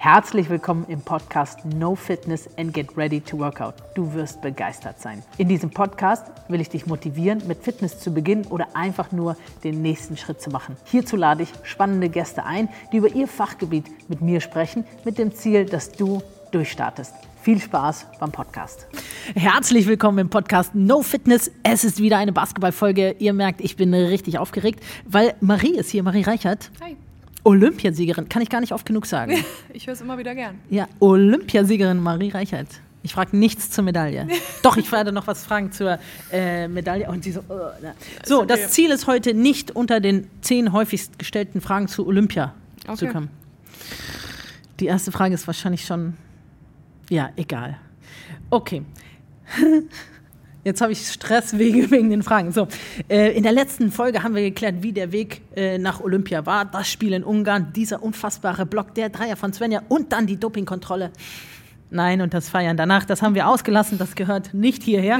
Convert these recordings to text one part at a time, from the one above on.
Herzlich willkommen im Podcast No Fitness and Get Ready to Workout. Du wirst begeistert sein. In diesem Podcast will ich dich motivieren, mit Fitness zu beginnen oder einfach nur den nächsten Schritt zu machen. Hierzu lade ich spannende Gäste ein, die über ihr Fachgebiet mit mir sprechen, mit dem Ziel, dass du durchstartest. Viel Spaß beim Podcast. Herzlich willkommen im Podcast No Fitness. Es ist wieder eine Basketballfolge. Ihr merkt, ich bin richtig aufgeregt, weil Marie ist hier, Marie Reichert. Hi. Olympiasiegerin, kann ich gar nicht oft genug sagen. Ich höre es immer wieder gern. Ja, Olympiasiegerin Marie Reichert. Ich frage nichts zur Medaille. Doch, ich werde noch was fragen zur Medaille. Und sie so, So, okay. Das Ziel ist heute nicht unter den 10 häufigst gestellten Fragen zu Olympia zu kommen. Die erste Frage ist wahrscheinlich schon, ja, egal. Okay. Jetzt habe ich Stress wegen den Fragen. So, in der letzten Folge haben wir geklärt, wie der Weg nach Olympia war. Das Spiel in Ungarn, dieser unfassbare Block, der Dreier von Svenja und dann die Dopingkontrolle. Nein, und das Feiern danach, das haben wir ausgelassen, das gehört nicht hierher.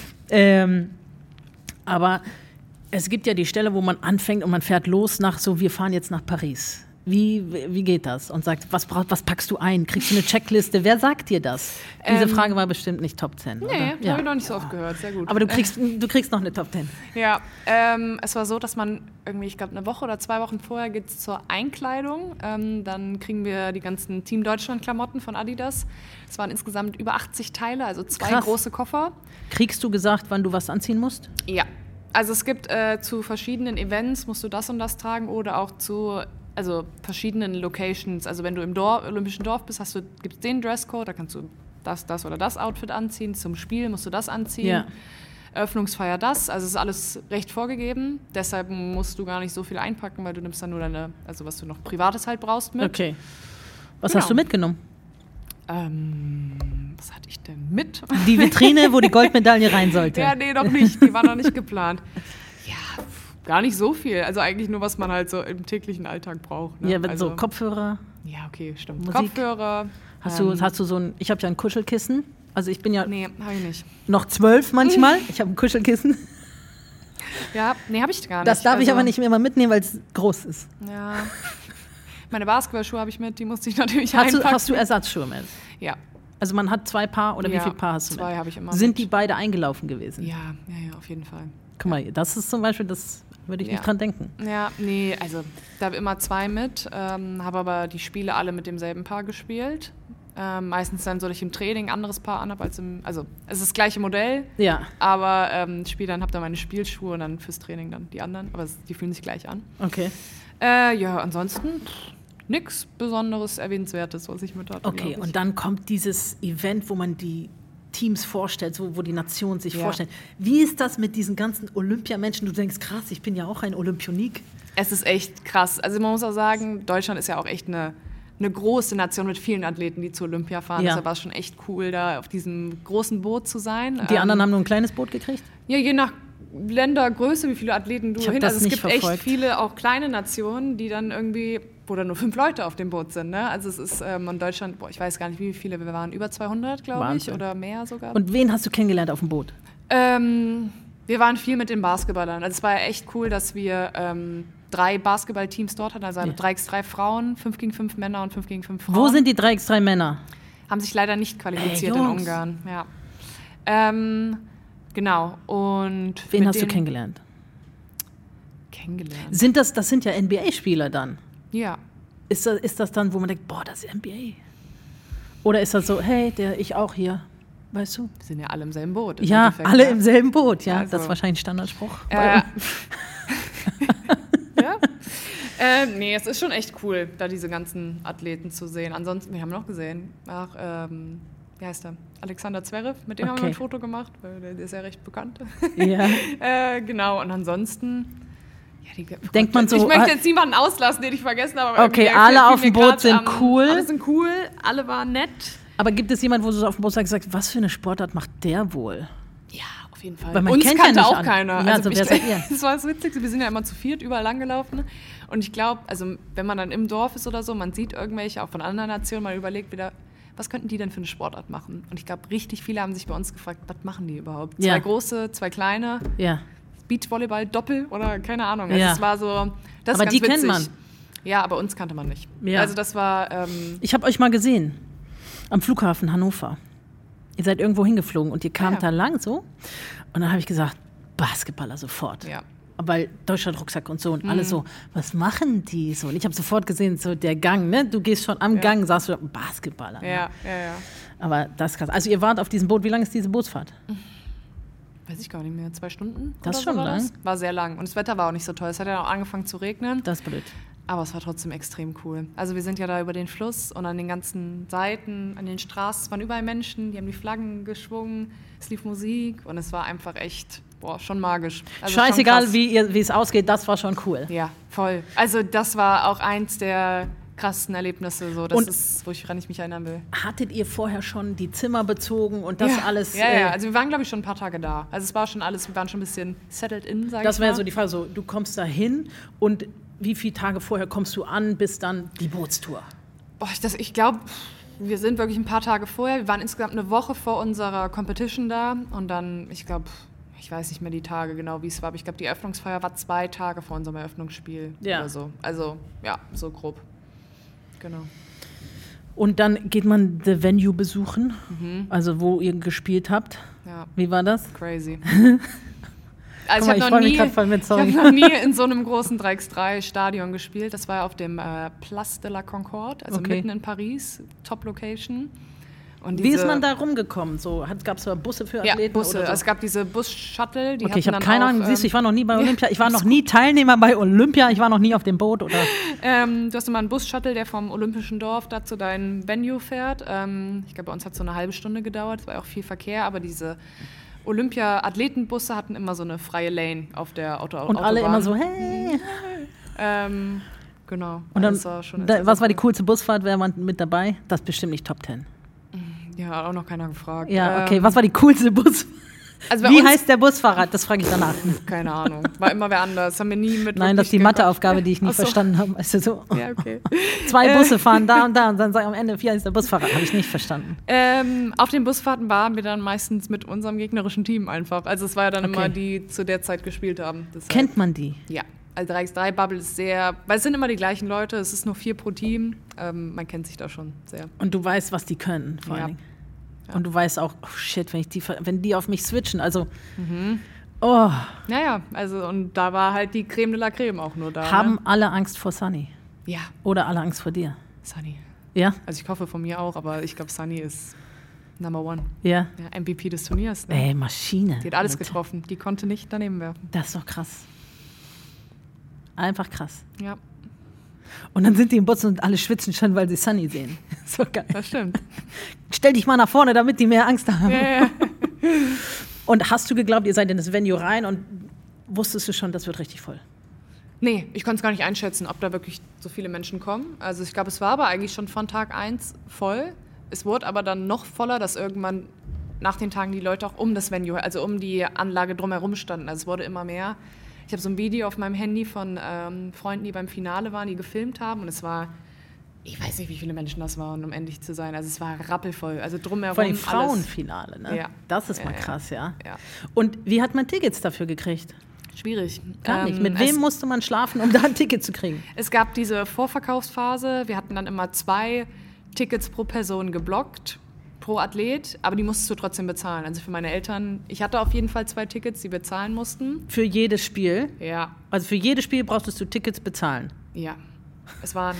Aber es gibt ja die Stelle, wo man anfängt und man fährt los wir fahren jetzt nach Paris. Wie geht das? Und sagt, was packst du ein? Kriegst du eine Checkliste? Wer sagt dir das? Diese Frage war bestimmt nicht Top 10, nee, oder? Nee, habe ich noch nicht so oft gehört. Sehr gut. Aber du kriegst noch eine Top 10. Ja, es war so, dass man irgendwie, ich glaube, eine Woche oder 2 Wochen vorher geht es zur Einkleidung. Dann kriegen wir die ganzen Team Deutschland-Klamotten von Adidas. Es waren insgesamt über 80 Teile, also 2 große Koffer. Kriegst du gesagt, wann du was anziehen musst? Ja, also es gibt zu verschiedenen Events, musst du das und das tragen oder auch zu verschiedenen Locations. Also wenn du im Olympischen Dorf bist, gibt es den Dresscode, da kannst du das oder das Outfit anziehen. Zum Spiel musst du das anziehen. Ja. Eröffnungsfeier das. Also es ist alles recht vorgegeben. Deshalb musst du gar nicht so viel einpacken, weil du nimmst dann nur was du noch Privates halt brauchst mit. Okay. Was hast du mitgenommen? Was hatte ich denn mit? Die Vitrine, wo die Goldmedaille rein sollte. Ja, nee, noch nicht. Die war noch nicht geplant. Ja, gar nicht so viel. Also eigentlich nur, was man halt so im täglichen Alltag braucht. Ne? Ja, so Kopfhörer. Ja, okay, stimmt. Musik. Kopfhörer. Hast du so ein, ich habe ja ein Kuschelkissen. Also ich bin ja nee, habe ich nicht. Noch 12 manchmal. Ich habe ein Kuschelkissen. Ja, nee, habe ich gar nicht. Das darf ich aber nicht mehr mal mitnehmen, weil es groß ist. Ja. Meine Basketballschuhe habe ich mit, die musste ich natürlich einpacken. Hast du Ersatzschuhe mit? Ja. Also man hat 2 Paar oder wie viele Paar hast du mit? 2 habe ich immer Sind die beide eingelaufen gewesen? Ja, auf jeden Fall. Guck mal, das ist zum Beispiel, das würde ich nicht dran denken. Ja, nee, also da habe immer 2 mit, habe aber die Spiele alle mit demselben Paar gespielt. Meistens dann so, dass ich im Training ein anderes Paar anhabe als es ist das gleiche Modell, aber spiele dann, habe dann meine Spielschuhe und dann fürs Training dann die anderen, aber die fühlen sich gleich an. Okay. Ansonsten nichts Besonderes, Erwähnenswertes, was ich mit hatte. Okay, und dann kommt dieses Event, wo man die Teams vorstellt, wo die Nationen sich vorstellen. Wie ist das mit diesen ganzen Olympiamenschen? Du denkst, krass, ich bin ja auch ein Olympionik. Es ist echt krass. Also man muss auch sagen, Deutschland ist ja auch echt eine große Nation mit vielen Athleten, die zur Olympia fahren. Ja. Deshalb war es schon echt cool, da auf diesem großen Boot zu sein. Die anderen haben nur ein kleines Boot gekriegt? Ja, je nach Ländergröße, wie viele Athleten du hin. Also es gibt verfolgt. echt viele auch kleine Nationen, die dann irgendwie, wo dann nur 5 Leute auf dem Boot sind. Ne? Also es ist in Deutschland, ich weiß gar nicht, wie viele wir waren, über 200, glaube ich, oder mehr sogar. Und wen hast du kennengelernt auf dem Boot? Wir waren viel mit den Basketballern. Also es war ja echt cool, dass wir 3 Basketballteams dort hatten, also 3x3 Frauen, 5 gegen 5 Männer und 5 gegen 5 Frauen. Wo sind die 3x3 Männer? Haben sich leider nicht qualifiziert in Ungarn. Ja. Genau. Und wen hast du kennengelernt? Das sind ja NBA-Spieler dann? Ja. Ist das dann, wo man denkt, boah, das ist NBA? Oder ist das so, hey, ich auch hier? Weißt du? Wir sind ja alle im selben Boot. Ja, alle im selben Boot, ja. Also. Das ist wahrscheinlich ein Standardspruch. Ja. Nee, es ist schon echt cool, da diese ganzen Athleten zu sehen. Ansonsten, wir haben noch gesehen, wie heißt der? Alexander Zverev, mit dem haben wir ein Foto gemacht, weil der ist ja recht bekannt. Ja. Genau, und ansonsten... denkt man so, ich möchte jetzt niemanden auslassen, den ich vergessen habe. Aber okay, alle auf dem Boot sind cool. Alle sind cool, alle waren nett. Aber gibt es jemanden, wo du so auf dem Boot sagst, was für eine Sportart macht der wohl? Ja, auf jeden Fall. Weil man uns kennt kannte ja nicht auch keiner. Ja, also wer seid ihr? Das war das Witzigste, wir sind ja immer zu 4 überall langgelaufen. Und ich glaube, also wenn man dann im Dorf ist oder so, man sieht irgendwelche auch von anderen Nationen, man überlegt wieder, was könnten die denn für eine Sportart machen? Und ich glaube, richtig viele haben sich bei uns gefragt, was machen die überhaupt? 2 große, 2 kleine. Ja. Beachvolleyball, Doppel oder keine Ahnung. Also es war so, das aber ist ganz die witzig. kennt man. Ja, aber uns kannte man nicht. Ja. Also das war... Ich habe euch mal gesehen am Flughafen Hannover. Ihr seid irgendwo hingeflogen und ihr kamt da lang so. Und dann habe ich gesagt, Basketballer sofort. Ja. Weil Deutschland-Rucksack und so und alles so, was machen die so? Und ich habe sofort gesehen, so der Gang, ne? Du gehst schon am Gang, sagst du, Basketballer. Ne? Ja. Aber das ist krass. Also ihr wart auf diesem Boot, wie lang ist diese Bootsfahrt? Weiß ich gar nicht mehr, 2 Stunden? Das ist oder schon so lang. das? War sehr lang. Und das Wetter war auch nicht so toll. Es hat ja auch angefangen zu regnen. Das ist blöd. Aber es war trotzdem extrem cool. Also wir sind ja da über den Fluss und an den ganzen Seiten, an den Straßen, es waren überall Menschen, die haben die Flaggen geschwungen, es lief Musik und es war einfach echt, schon magisch. Also Scheißegal, wie es ausgeht, das war schon cool. Ja, voll. Also das war auch eins der krassesten Erlebnisse, so. Das ist, woran ich mich erinnern will. Hattet ihr vorher schon die Zimmer bezogen und das alles? Ja, also wir waren, glaube ich, schon ein paar Tage da. Also es war schon alles, wir waren schon ein bisschen settled in, sag ich mal. Das wäre so die Frage, so, du kommst da hin und wie viele Tage vorher kommst du an, bis dann die Bootstour? Ich glaube, wir sind wirklich ein paar Tage vorher. Wir waren insgesamt eine Woche vor unserer Competition da und dann, ich weiß nicht mehr die Tage genau, wie es war, aber ich glaube, die Eröffnungsfeier war 2 Tage vor unserem Eröffnungsspiel oder so. Also, ja, so grob. Genau. Und dann geht man the Venue besuchen, also wo ihr gespielt habt. Ja. Wie war das? Crazy. Also ich habe noch nie in so einem großen 3x3-Stadion gespielt. Das war auf dem Place de la Concorde, also mitten in Paris, Top-Location. Wie ist man da rumgekommen? So, gab es da Busse für Athleten? Ja, Busse. Oder so? Es gab diese Bus-Shuttle. Okay, ich habe keine Ahnung. Siehst du, ich war noch nie bei Olympia. Ich war noch nie Teilnehmer bei Olympia. Ich war noch nie auf dem Boot. Oder? Du hast immer einen Bus-Shuttle, der vom Olympischen Dorf da zu deinem Venue fährt. Ich glaube, bei uns hat es so eine halbe Stunde gedauert. Es war auch viel Verkehr, aber diese Olympia-Athletenbusse hatten immer so eine freie Lane auf der Autobahn. Und alle immer so, hey. Genau. Und dann, was war die coolste Busfahrt? Wer war mit dabei? Das ist bestimmt nicht Top 10. Ja, hat auch noch keiner gefragt. Ja, okay. Was war die coolste Busfahrt? Also wie heißt der Busfahrer? Das frage ich danach. Keine Ahnung. War immer wer anders. Haben wir nie mit. Nein, das ist die Matheaufgabe, die ich nie verstanden habe. Weißt du, so. Ja, okay. 2 Busse fahren da und dann sagen am Ende, 4 ist der Busfahrer. Habe ich nicht verstanden. Auf den Busfahrten waren wir dann meistens mit unserem gegnerischen Team einfach. Also es war ja dann immer die zu der Zeit gespielt haben. Deshalb. Kennt man die? Ja. Also 3x3-Bubble ist sehr, weil es sind immer die gleichen Leute, es ist nur 4 pro Team. Man kennt sich da schon sehr. Und du weißt, was die können, vor allen Dingen. Ja. Und du weißt auch, oh shit, wenn die auf mich switchen, also, oh. Ja, also und da war halt die Creme de la Creme auch nur da. Haben alle Angst vor Sunny? Ja. Oder alle Angst vor dir? Sunny. Ja? Also ich hoffe von mir auch, aber ich glaube, Sunny ist Number 1. Ja? Ja, MVP des Turniers. Ne? Ey, Maschine. Die hat alles getroffen, die konnte nicht daneben werfen. Das ist doch krass. Einfach krass. Ja. Und dann sind die im Bus und alle schwitzen schon, weil sie Sunny sehen. So geil. Das stimmt. Stell dich mal nach vorne, damit die mehr Angst haben. Ja. Und hast du geglaubt, ihr seid in das Venue rein und wusstest du schon, das wird richtig voll? Nee, ich konnte es gar nicht einschätzen, ob da wirklich so viele Menschen kommen. Also ich glaube, es war aber eigentlich schon von Tag 1 voll. Es wurde aber dann noch voller, dass irgendwann nach den Tagen die Leute auch um das Venue, also um die Anlage drumherum standen. Also es wurde immer mehr. Ich habe so ein Video auf meinem Handy von Freunden, die beim Finale waren, die gefilmt haben. Und es war, ich weiß nicht, wie viele Menschen das waren, um endlich zu sein. Also es war rappelvoll. Also drumherum vor allem Frauenfinale, ne? Ja. Das ist mal krass, ja. Ja. Und wie hat man Tickets dafür gekriegt? Schwierig. Gar nicht. Mit wem musste man schlafen, um da ein Ticket zu kriegen? Es gab diese Vorverkaufsphase. Wir hatten dann immer 2 Tickets pro Person geblockt, pro Athlet, aber die musstest du trotzdem bezahlen. Also für meine Eltern, ich hatte auf jeden Fall 2 Tickets, die wir zahlen mussten. Für jedes Spiel? Ja. Also für jedes Spiel brauchtest du Tickets bezahlen? Ja. Es waren...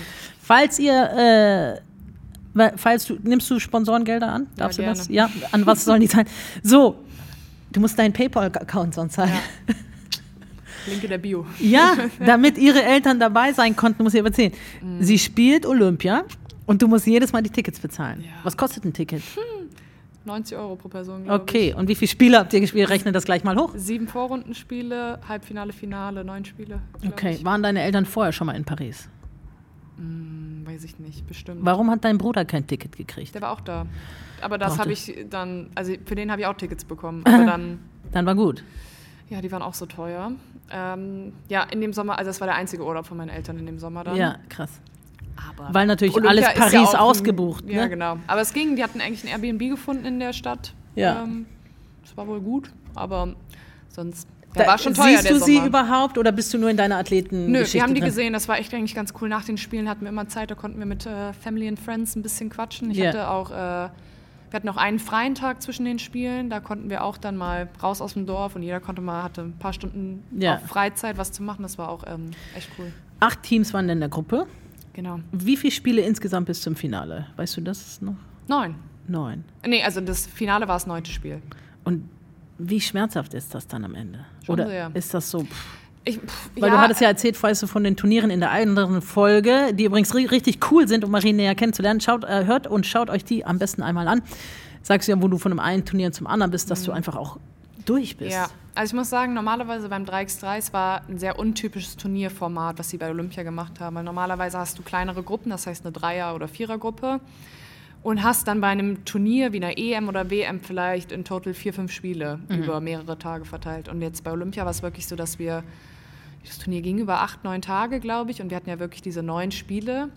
nimmst du Sponsorengelder an? Darfst ja, du das? Ja, an was sollen die sein? So, du musst deinen PayPal-Account sonst sein. Ja. Link in der Bio. Ja, damit ihre Eltern dabei sein konnten, muss ich aber erzählen. Sie spielt Olympia und du musst jedes Mal die Tickets bezahlen. Ja. Was kostet ein Ticket? 90 € pro Person, glaube ich. Okay, und wie viele Spiele habt ihr gespielt? Rechne das gleich mal hoch. 7 Vorrundenspiele, Halbfinale, Finale, 9 Spiele. Okay, waren deine Eltern vorher schon mal in Paris? Weiß ich nicht, bestimmt. Warum hat dein Bruder kein Ticket gekriegt? Der war auch da. Aber das habe ich dann, also für den habe ich auch Tickets bekommen. Aber dann war gut. Ja, die waren auch so teuer. Ja, in dem Sommer, also das war der einzige Urlaub von meinen Eltern in dem Sommer dann. Ja, krass. Aber weil natürlich Olympia alles Paris ausgebucht. Ne? Ja, genau. Aber es ging, die hatten eigentlich ein Airbnb gefunden in der Stadt. Ja. Das war wohl gut, aber sonst Der war schon teuer, siehst der du sie Sommer. überhaupt oder bist du nur in deiner Athleten? Nö, wir haben die gesehen, das war echt eigentlich ganz cool. Nach den Spielen hatten wir immer Zeit, da konnten wir mit Family and Friends ein bisschen quatschen. Wir hatten auch einen freien Tag zwischen den Spielen, da konnten wir auch dann mal raus aus dem Dorf und jeder hatte ein paar Stunden auf Freizeit was zu machen, das war auch echt cool. 8 Teams waren in der Gruppe. Genau. Wie viele Spiele insgesamt bis zum Finale? Weißt du das noch? 9. 9. Nee, also das Finale war das 9. Spiel. Und wie schmerzhaft ist das dann am Ende? Schon Oder sehr. ist das so? Weil du hattest ja erzählt, weißt du, von den Turnieren in der anderen Folge, die übrigens richtig cool sind, um Marie näher kennenzulernen. Hört euch die am besten einmal an. Sagst du ja, wo du von einem einen Turnier zum anderen bist, dass du einfach auch durch bist. Ja, also ich muss sagen, normalerweise beim 3x3, es war ein sehr untypisches Turnierformat, was sie bei Olympia gemacht haben. Weil normalerweise hast du kleinere Gruppen, das heißt eine 3er- oder 4er-Gruppe. Und hast dann bei einem Turnier wie einer EM oder WM vielleicht in total 4-5 Spiele über mehrere Tage verteilt. Und jetzt bei Olympia war es wirklich so, dass das Turnier ging über 8-9 Tage, glaube ich. Und wir hatten ja wirklich diese 9 Spiele.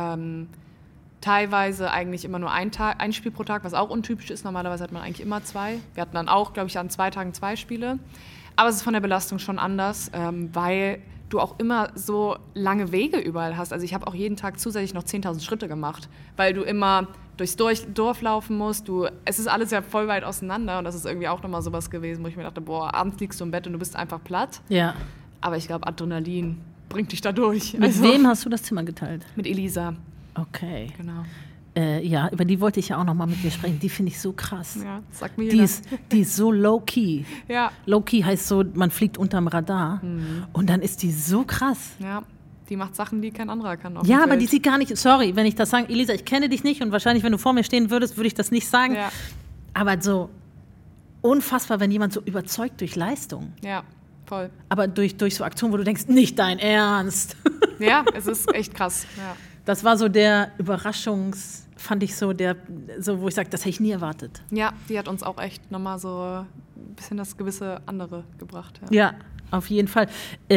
Teilweise eigentlich immer nur ein Spiel pro Tag, was auch untypisch ist. Normalerweise hat man eigentlich immer 2. Wir hatten dann auch, glaube ich, an 2 Tagen 2 Spiele. Aber es ist von der Belastung schon anders, weil du auch immer so lange Wege überall hast. Also ich habe auch jeden Tag zusätzlich noch 10.000 Schritte gemacht, weil du immer durchs Dorf laufen musst. Es ist alles ja voll weit auseinander und das ist irgendwie auch nochmal sowas gewesen, wo ich mir dachte, abends liegst du im Bett und du bist einfach platt. Ja. Aber ich glaube, Adrenalin bringt dich da durch. Mit wem hast du das Zimmer geteilt? Mit Elisa. Okay. Genau. Ja, über die wollte ich ja auch noch mal mit dir sprechen. Die finde ich so krass. Ja, sagt mir jeder. Die ist so low-key. Ja. Low-key heißt so, man fliegt unterm Radar. Und dann ist die so krass. Ja, die macht Sachen, die kein anderer kann. Ja, aber die sieht gar nicht, sorry, wenn ich das sage, Elisa, ich kenne dich nicht und wahrscheinlich, wenn du vor mir stehen würdest, würde ich das nicht sagen. Ja. Aber so unfassbar, wenn jemand so überzeugt durch Leistung. Ja, voll. Aber durch so Aktionen, wo du denkst, nicht dein Ernst. Ja, es ist echt krass. Ja. Das war so der fand ich so wo ich sage, das hätte ich nie erwartet. Ja, die hat uns auch echt nochmal so ein bisschen das gewisse andere gebracht. Ja, auf jeden Fall.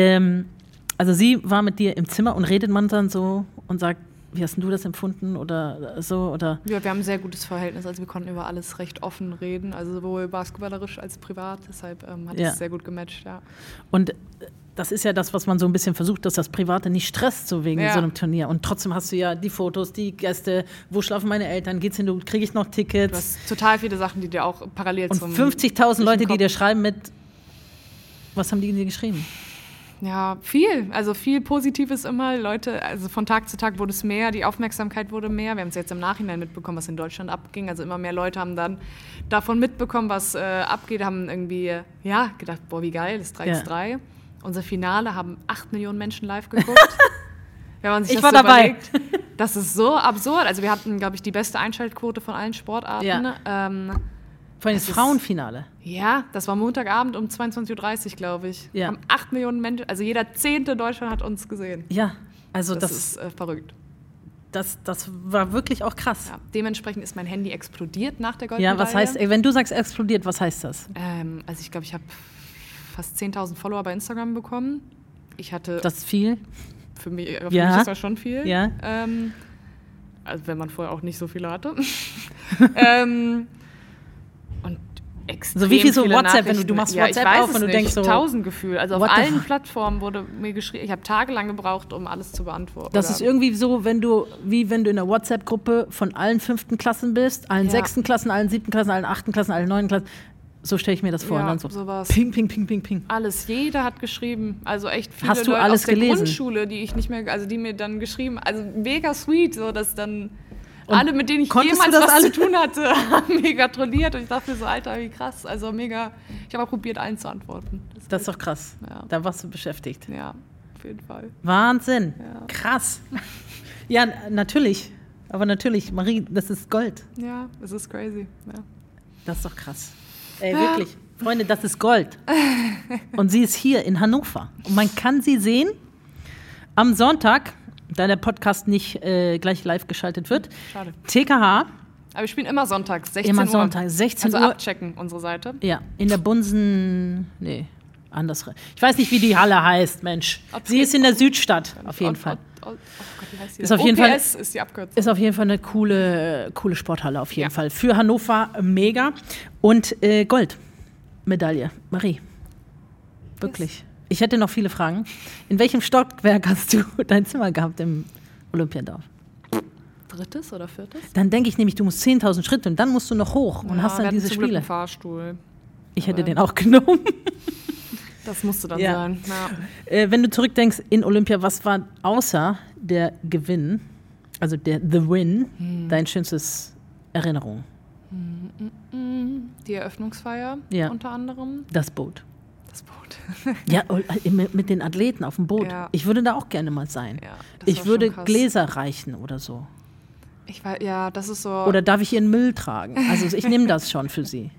Also sie war mit dir im Zimmer und redet man dann so und sagt, wie hast denn du das empfunden oder so? Oder? Ja, wir haben ein sehr gutes Verhältnis, also wir konnten über alles recht offen reden, also sowohl basketballerisch als privat, deshalb hat es sehr gut gematcht, ja. Und das ist ja das, was man so ein bisschen versucht, dass das Private nicht stresst, so wegen so einem Turnier. Und trotzdem hast du ja die Fotos, die Gäste, wo schlafen meine Eltern, geht's hin, kriege ich noch Tickets? Du hast total viele Sachen, die dir auch parallel und zum... 50.000 Leute, die dir schreiben mit, was haben die dir geschrieben? Ja, viel. Also viel Positives immer. Leute, also von Tag zu Tag wurde es mehr, die Aufmerksamkeit wurde mehr. Wir haben es jetzt im Nachhinein mitbekommen, was in Deutschland abging. Also immer mehr Leute haben dann davon mitbekommen, was abgeht, haben irgendwie gedacht, boah, wie geil, das 3x3. Ja. Unser Finale haben 8 Millionen Menschen live geguckt. Wenn man sich das war so dabei. Überlegt, das ist so absurd. Also wir hatten, glaube ich, die beste Einschaltquote von allen Sportarten. Ja. Vor allem das Frauenfinale. Ja, das war Montagabend um 22.30 Uhr, glaube ich. Ja. Haben 8 Millionen Menschen, also jeder 10. Deutschland hat uns gesehen. Ja, also das ist verrückt. Das war wirklich auch krass. Ja, dementsprechend ist mein Handy explodiert nach der Goldmedaille. Ja, was heißt, wenn du sagst explodiert, was heißt das? Also ich glaube, ich habe fast 10.000 Follower bei Instagram bekommen. Das ist viel? Für mich ist das schon viel. Ja. Also wenn man vorher auch nicht so viele hatte. Und extrem so wie viel so viele WhatsApp, wenn du machst WhatsApp auf und du denkst so 1000 Gefühl. Also auf allen Plattformen wurde mir geschrieben. Ich habe tagelang gebraucht, um alles zu beantworten. Das ist irgendwie so, wenn du in der WhatsApp-Gruppe von allen 5. Klassen bist, allen 6. Klassen, allen 7. Klassen, allen 8. Klassen, allen 9. Klassen. So stelle ich mir das vor. Ja, und dann so sowas. Ping, ping, ping, ping, ping. Alles, jeder hat geschrieben. Also echt viele Hast du Leute alles aus der gelesen? Grundschule, die ich nicht mehr, also die mir dann geschrieben, also mega sweet, so dass dann und alle, mit denen ich jemals was zu tun hatte, haben mir gratuliert und ich dachte mir so, Alter, wie krass, also mega, ich habe auch probiert, allen zu antworten. Das ist doch krass. Ja. Da warst du beschäftigt. Ja, auf jeden Fall. Wahnsinn. Ja. Krass. Ja, natürlich. Aber natürlich, Marie, das ist Gold. Ja, das ist crazy. Ja. Das ist doch krass. Ey, wirklich. Freunde, das ist Gold. Und sie ist hier in Hannover. Und man kann sie sehen am Sonntag, da der Podcast nicht gleich live geschaltet wird. Schade. TKH. Aber wir spielen immer sonntags, 16 Uhr. Immer Sonntag, 16 Uhr. Also abchecken, unsere Seite. Ja, in der Bunsen... Nee, anders. Ich weiß nicht, wie die Halle heißt, Mensch. Sie ist in der Südstadt, auf jeden Fall. Oh Gott, wie heißt die? Ist auf jeden Fall, ist die Abkürzung. Ist auf jeden Fall eine coole Sporthalle, auf jeden Fall. Für Hannover mega. Und Goldmedaille. Marie. Wirklich. Ich hätte noch viele Fragen. In welchem Stockwerk hast du dein Zimmer gehabt im Olympiadorf? 3. oder 4.? Dann denke ich nämlich, du musst 10.000 Schritte und dann musst du noch hoch und hast dann diese zum Glück Spiele. einen Fahrstuhl. Ich hätte den auch genommen. Das musste dann sein. Ja. Wenn du zurückdenkst in Olympia, was war außer der Gewinn, also The Win, dein schönstes Erinnerung? Die Eröffnungsfeier unter anderem. Das Boot. Das Boot. Ja, mit den Athleten auf dem Boot. Ja. Ich würde da auch gerne mal sein. Ja, ich würde Gläser reichen oder so. Das ist so. Oder darf ich ihren Müll tragen? Also ich nehme das schon für sie.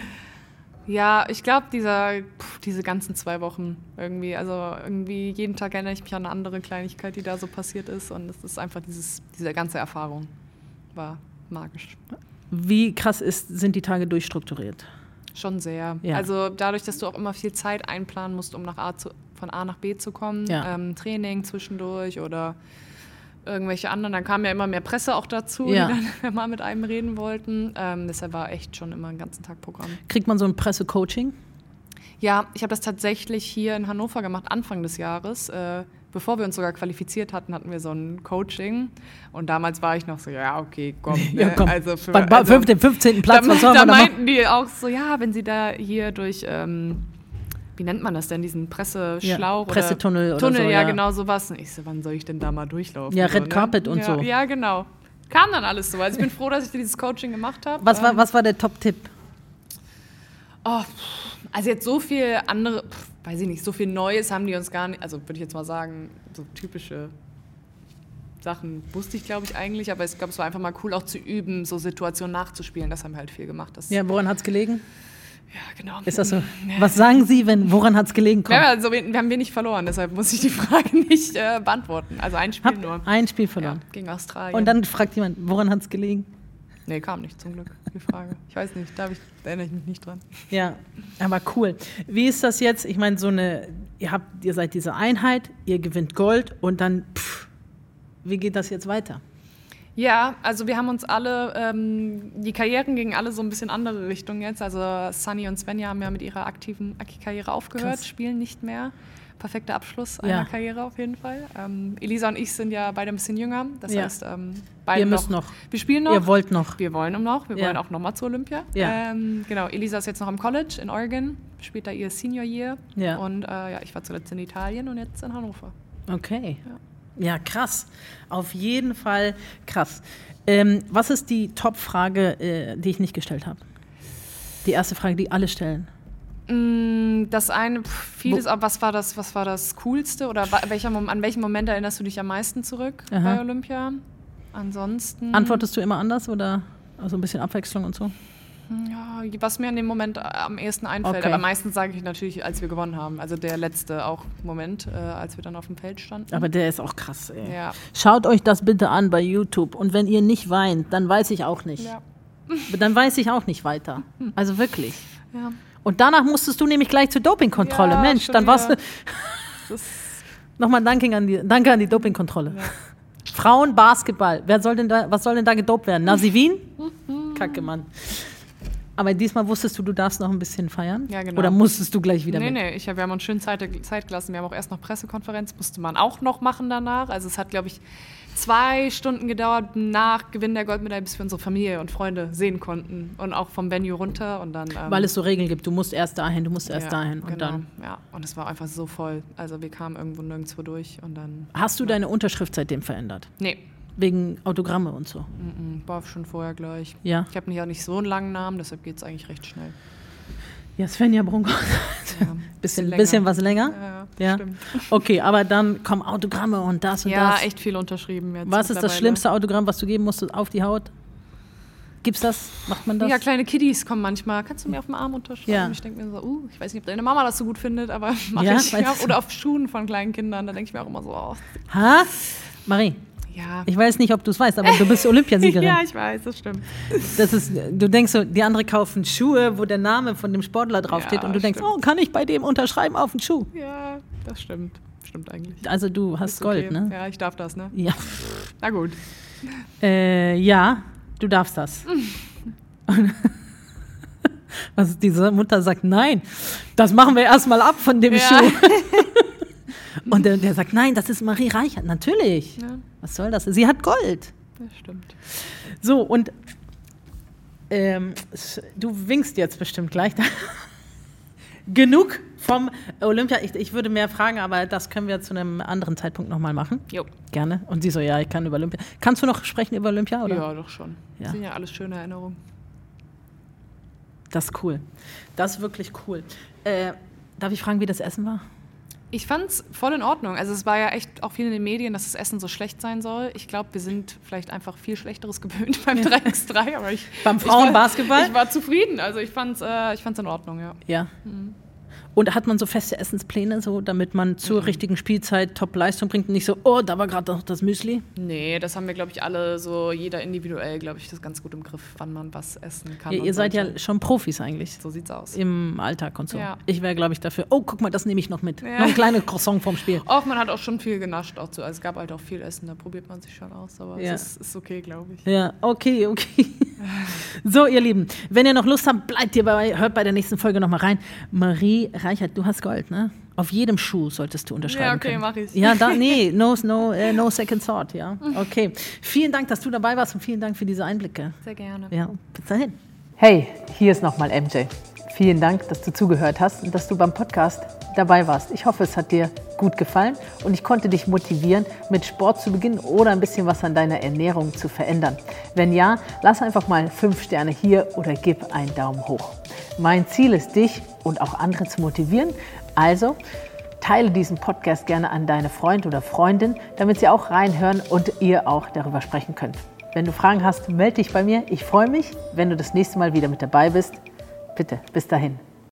Ja, ich glaube, diese ganzen 2 Wochen irgendwie, also irgendwie jeden Tag erinnere ich mich an eine andere Kleinigkeit, die da so passiert ist und es ist einfach diese ganze Erfahrung war magisch. Wie krass sind die Tage durchstrukturiert? Schon sehr. Ja. Also dadurch, dass du auch immer viel Zeit einplanen musst, um von A nach B zu kommen, Training zwischendurch oder irgendwelche anderen. Dann kam ja immer mehr Presse auch dazu, die dann mal mit einem reden wollten. Deshalb war echt schon immer ein ganzen Tag Programm. Kriegt man so ein Pressecoaching? Ja, ich habe das tatsächlich hier in Hannover gemacht, Anfang des Jahres. Bevor wir uns sogar qualifiziert hatten, hatten wir so ein Coaching. Und damals war ich noch so, ja, okay, komm. Ne? Ja, komm. Also beim 15. Platz, was soll man da da meinten die auch so, ja, wenn sie da hier durch, wie nennt man das denn, diesen Presseschlauch? Pressetunnel oder so. ja, genau sowas. Und ich so, wann soll ich denn da mal durchlaufen? Ja, so, Red Carpet und so. Ja, genau. Kam dann alles so. Also ich bin froh, dass ich dieses Coaching gemacht habe. Was war der Top-Tipp? Oh, also jetzt so viel andere, weiß ich nicht, so viel Neues haben die uns gar nicht, also würde ich jetzt mal sagen, so typische Sachen wusste ich, glaube ich, eigentlich, aber ich glaube, es war einfach mal cool auch zu üben, so Situationen nachzuspielen, das haben wir halt viel gemacht. Woran hat es gelegen? Ja, genau. Ist das so? Ja. Was sagen Sie, woran hat es gelegen? Wir haben wenig verloren, deshalb muss ich die Frage nicht beantworten. Also ein Spiel nur. Ein Spiel verloren. Ja, gegen Australien. Und dann fragt jemand, woran hat es gelegen? Nee, kam nicht, zum Glück, die Frage. Ich weiß nicht, da erinnere ich mich nicht dran. Ja, aber cool. Wie ist das jetzt? Ich meine, ihr seid diese Einheit, ihr gewinnt Gold und dann, wie geht das jetzt weiter? Ja, also wir haben uns alle, die Karrieren gingen alle so ein bisschen andere Richtungen jetzt. Also Sunny und Svenja haben ja mit ihrer aktiven Karriere aufgehört, spielen nicht mehr. Perfekter Abschluss einer Karriere auf jeden Fall. Elisa und ich sind ja beide ein bisschen jünger. Das heißt, beide ihr müsst noch. Wir spielen noch. Ihr wollt noch. Wir wollen noch. Wir wollen auch nochmal zur Olympia. Ja. Genau, Elisa ist jetzt noch am College in Oregon, spielt da ihr Senior Year. Ja. Und ich war zuletzt in Italien und jetzt in Hannover. Okay. Ja, krass. Auf jeden Fall krass. Was ist die Top-Frage, die ich nicht gestellt habe? Die erste Frage, die alle stellen. Das eine, vieles, aber was war das Coolste oder an welchen Moment erinnerst du dich am meisten zurück bei Olympia? Ansonsten. Antwortest du immer anders oder also ein bisschen Abwechslung und so? Ja, was mir in dem Moment am ehesten einfällt. Okay. Aber meistens sage ich natürlich, als wir gewonnen haben. Also der letzte auch Moment, als wir dann auf dem Feld standen. Aber der ist auch krass, ey. Ja. Schaut euch das bitte an bei YouTube. Und wenn ihr nicht weint, dann weiß ich auch nicht. Ja. Dann weiß ich auch nicht weiter. Also wirklich. Ja. Und danach musstest du nämlich gleich zur Dopingkontrolle. Ja, Mensch, dann warst du. Nochmal danke an die Dopingkontrolle. Ja. Frauenbasketball. Was soll denn da gedopt werden? Nasivin? Kacke, Mann. Aber diesmal wusstest du darfst noch ein bisschen feiern? Ja, genau. Oder musstest du gleich wieder mit? Nee, wir haben uns schön Zeit gelassen. Wir haben auch erst noch Pressekonferenz, musste man auch noch machen danach. Also es hat, glaube ich, 2 Stunden gedauert nach Gewinn der Goldmedaille, bis wir unsere Familie und Freunde sehen konnten. Und auch vom Venue runter. Und dann, weil es so Regeln gibt, du musst erst dahin, dahin. Und genau. Dann. Ja, und es war einfach so voll. Also wir kamen irgendwo nirgendwo durch. Und dann, hast du deine Unterschrift seitdem verändert? Nee. Wegen Autogramme und so? War schon vorher gleich. Ja. Ich habe nicht so einen langen Namen, deshalb geht es eigentlich recht schnell. Ja, Svenja Brunkhorst. Ja, bisschen was länger? Ja, stimmt. Okay, aber dann kommen Autogramme und das und das. Ja, echt viel unterschrieben jetzt. Was ist das schlimmste Autogramm, was du geben musstest auf die Haut? Gibt's das? Macht man das? Ja, kleine Kiddies kommen manchmal. Kannst du mir auf dem Arm unterschreiben? Ja. Ich denke mir so, ich weiß nicht, ob deine Mama das so gut findet, aber mache ich. Ja. Oder auf Schuhen von kleinen Kindern, da denke ich mir auch immer so, Ha? Marie? Ja. Ich weiß nicht, ob du es weißt, aber du bist Olympiasiegerin. Ja, ich weiß, das stimmt. Du denkst so, die anderen kaufen Schuhe, wo der Name von dem Sportler draufsteht und du denkst, kann ich bei dem unterschreiben auf den Schuh? Ja, das stimmt. Stimmt eigentlich. Also du hast Gold, okay. ne? Ja, ich darf das, ne? Ja. Na gut. Ja, du darfst das. Was diese Mutter sagt, nein, das machen wir erstmal ab von dem Ja. Schuh. Und der sagt, nein, das ist Marie Reichert. Natürlich. Ja. Was soll das? Sie hat Gold. Das stimmt. So, und du winkst jetzt bestimmt gleich. Genug vom Olympia. Ich würde mehr fragen, aber das können wir zu einem anderen Zeitpunkt nochmal machen. Jo. Gerne. Und sie so, ja, ich kann über Olympia. Kannst du noch sprechen über Olympia? Oder? Ja, doch schon. Ja. Das sind ja alles schöne Erinnerungen. Das ist cool. Das ist wirklich cool. Darf ich fragen, wie das Essen war? Ich fand's voll in Ordnung. Also es war ja echt auch viel in den Medien, dass das Essen so schlecht sein soll. Ich glaube, wir sind vielleicht einfach viel Schlechteres gewöhnt beim 3x3. Aber Beim Frauenbasketball? Ich war zufrieden. Also ich fand's in Ordnung, ja. Ja. Und hat man so feste Essenspläne, so, damit man zur richtigen Spielzeit Top-Leistung bringt und nicht so, oh, da war gerade noch das Müsli? Nee, das haben wir, glaube ich, alle so, jeder individuell, glaube ich, das ganz gut im Griff, wann man was essen kann. Ihr seid ja schon Profis eigentlich. So sieht's aus. Im Alltag und so. Ja. Ich wäre, glaube ich, dafür, oh, guck mal, das nehme ich noch mit. Ja. Noch ein kleines Croissant vorm Spiel. Auch man hat auch schon viel genascht. Auch so. Also es gab halt auch viel Essen, da probiert man sich schon aus. Aber Ja. es ist okay, glaube ich. Ja, okay. So, ihr Lieben, wenn ihr noch Lust habt, bleibt ihr dabei, hört bei der nächsten Folge nochmal rein. Marie Reichert, du hast Gold, ne? Auf jedem Schuh solltest du unterschreiben Ja, okay, können. mach ich. Ja, no second thought, ja. Okay. Vielen Dank, dass du dabei warst und vielen Dank für diese Einblicke. Sehr gerne. Ja, bis dahin. Hey, hier ist nochmal MJ. Vielen Dank, dass du zugehört hast und dass du beim Podcast dabei warst. Ich hoffe, es hat dir gut gefallen und ich konnte dich motivieren, mit Sport zu beginnen oder ein bisschen was an deiner Ernährung zu verändern. Wenn ja, lass einfach mal 5 Sterne hier oder gib einen Daumen hoch. Mein Ziel ist, dich und auch andere zu motivieren. Also teile diesen Podcast gerne an deine Freund oder Freundin, damit sie auch reinhören und ihr auch darüber sprechen könnt. Wenn du Fragen hast, melde dich bei mir. Ich freue mich, wenn du das nächste Mal wieder mit dabei bist. Bitte, bis dahin.